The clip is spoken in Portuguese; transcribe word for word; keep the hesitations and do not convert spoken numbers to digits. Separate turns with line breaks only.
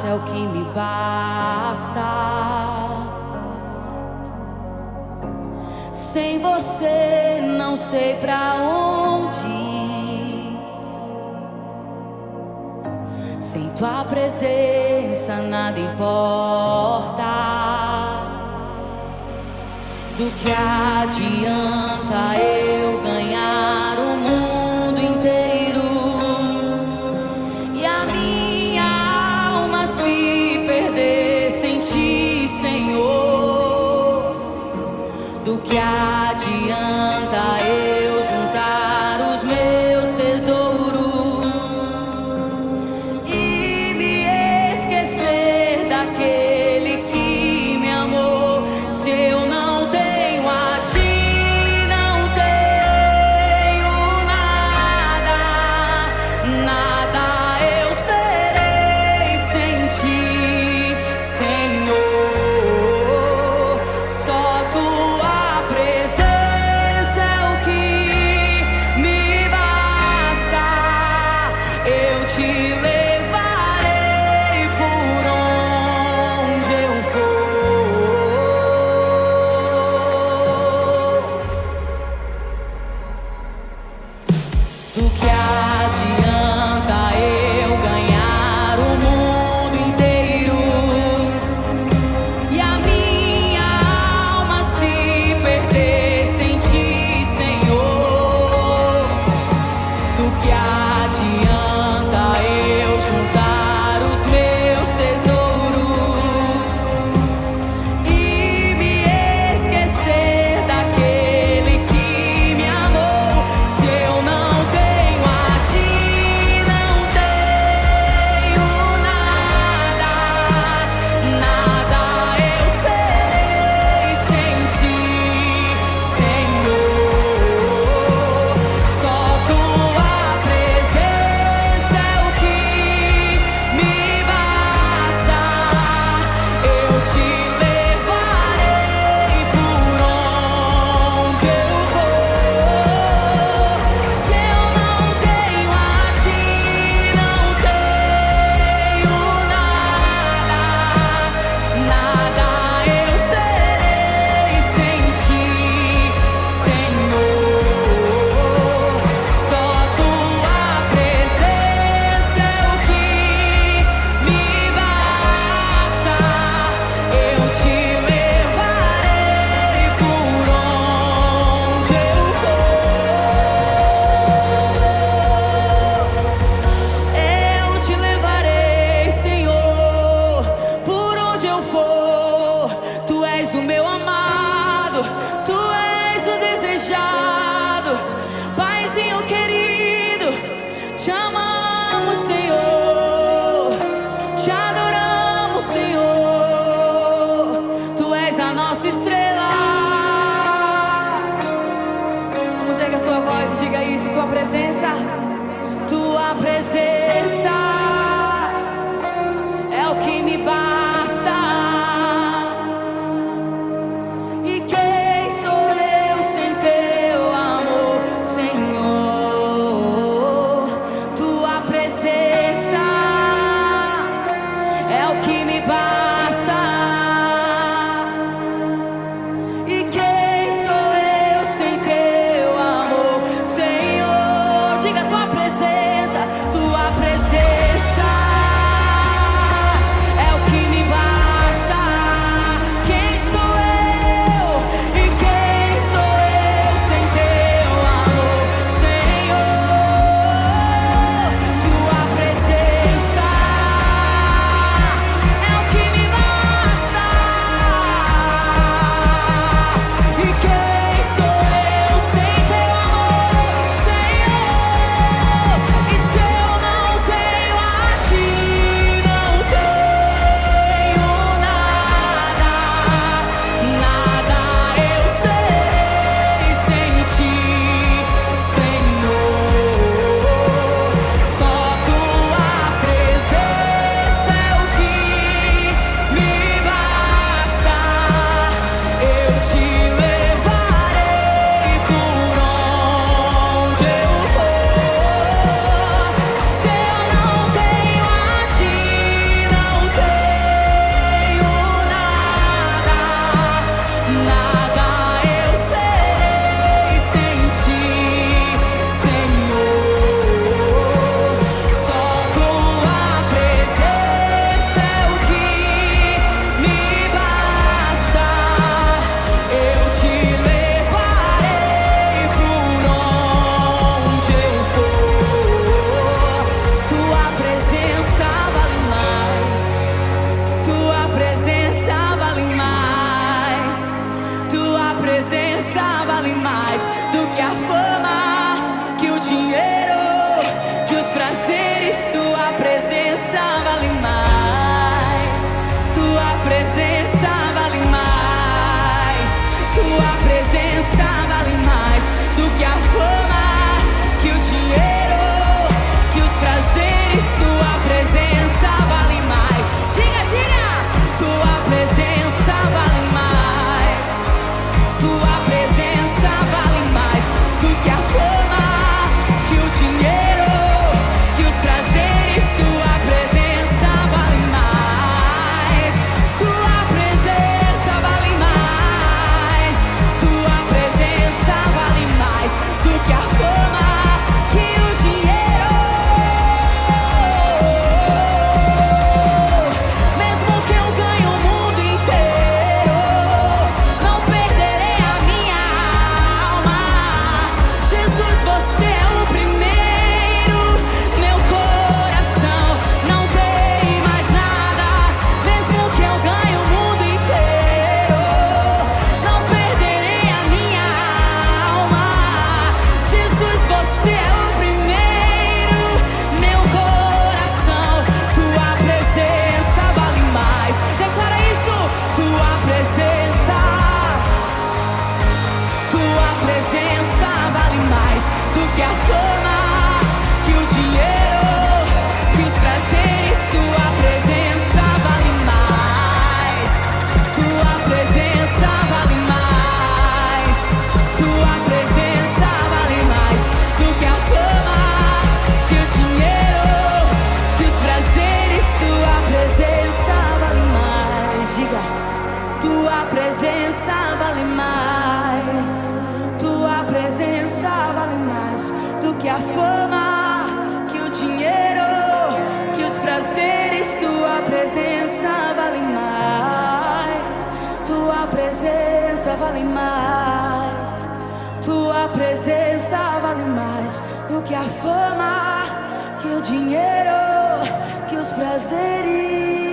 graça é o que me basta. Sem você não sei pra onde ir. Sem tua presença nada importa. Do que adianta eu ganhar o mundo inteiro e a minha alma se perder sem ti, Senhor? Do que adianta eu juntar os meus tesouros e me esquecer daquele que me amou, se eu não do que adianta eu ganhar o mundo inteiro e a minha alma se perder sem ti, Senhor? Do que adianta eu juntar os meus tesouros e me esquecer daquele que me amou, se eu não o meu amado, tu és o desejado, Paizinho querido, te amamos, Senhor, te adoramos, Senhor, tu és a nossa estrela. Vamos erguer a sua voz e diga isso: tua presença, tua presença é o que me basta. Tua presença, tua presença. do que a fama, que o dinheiro, que os prazeres. Tua presença vale mais. Diga, diga, tua presença vale mais. Tua presença vale mais do que a fama, que o dinheiro, que os prazeres. Tua presença vale mais. Tua presença vale mais. Tua presença vale mais do que a fama, que o dinheiro. Mesmo que eu ganhe o mundo inteiro, não perderei a minha alma. Jesus, você é o primeiro. Meu coração não tem mais nada. Mesmo que eu ganhe o mundo inteiro, não perderei a minha alma. Jesus, você é o primeiro. Meu coração, tua presença vale mais. Declara isso, tua presença. Tua presença vale mais do que a fama, que o dinheiro, que os prazeres. Tua presença vale mais. Tua presença vale mais. Tua presença vale mais do que a fama, que o dinheiro, que os prazeres. Tua presença vale mais. Diga, tua presença vale mais. Tua presença vale mais do que a fama, que o dinheiro, que os prazeres. Tua presença vale mais. Tua presença vale mais. Tua presença vale mais do que a fama, que o dinheiro, que os prazeres.